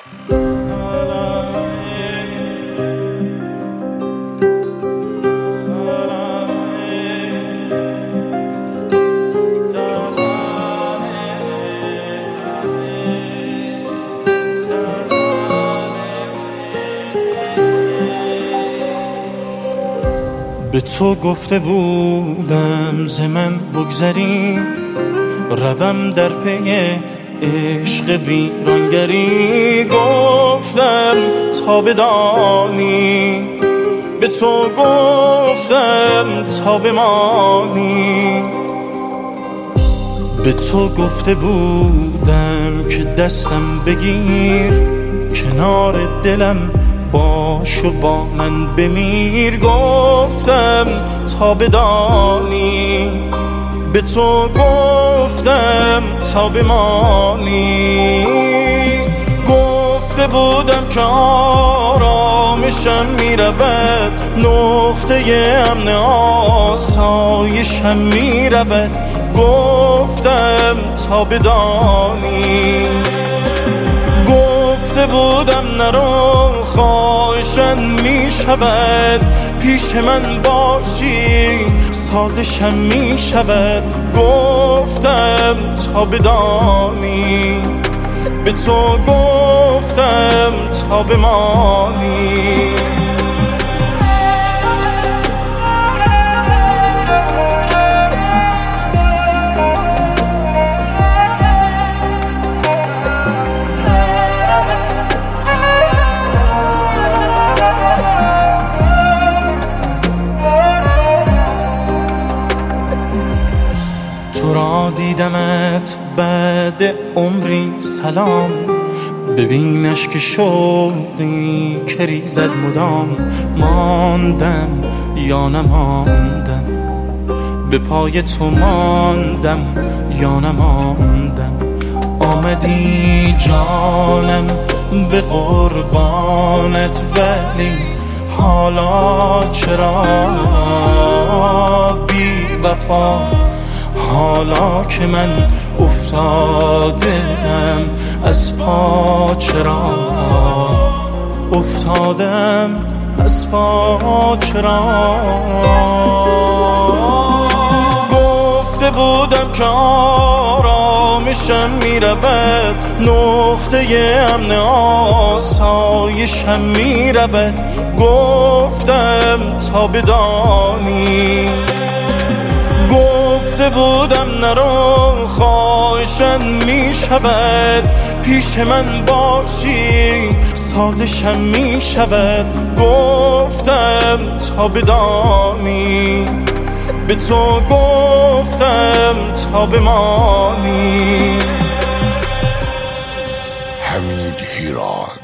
به تو گفته بودم ز من بگذری، روم در پی عشق ویرانگری. گفتم تا بدانی، به تو گفتم تا بمانی. به تو گفته بودم که دستم بگیر، کنار دلم باش و با من بمیر. گفتم تا بدانی، به تو گفتم تا بمانی. گفته بودم که آرامشم میرود، نقطه امن آسایشم میرود. گفتم تا بدانی، گفته بودم نرو خواهشم میشود، پیش من باشی سازشم میشود. گفتم تا بدانی، به تو گفتم تا بمانی. تو را دیدمت بعد عمری سلام، ببینش که شوقی که ریزد مدام. ماندم یا نماندم، به پای تو ماندم یا نماندم. آمدی جانم به قربانت، ولی حالا چرا بی وفا؟ حالا که من افتادم از پا، چرا افتادم از پا؟ چرا گفته بودم که آرامشم میرود، نقطه امن آسایشم میرود. گفتم تا بدانی، گفته بودم نرو خواهشم میشود، پیش من باشی سازشم میشود. گفتم تا بدانی، به تو گفتم تا بمانی. حمید هیراد.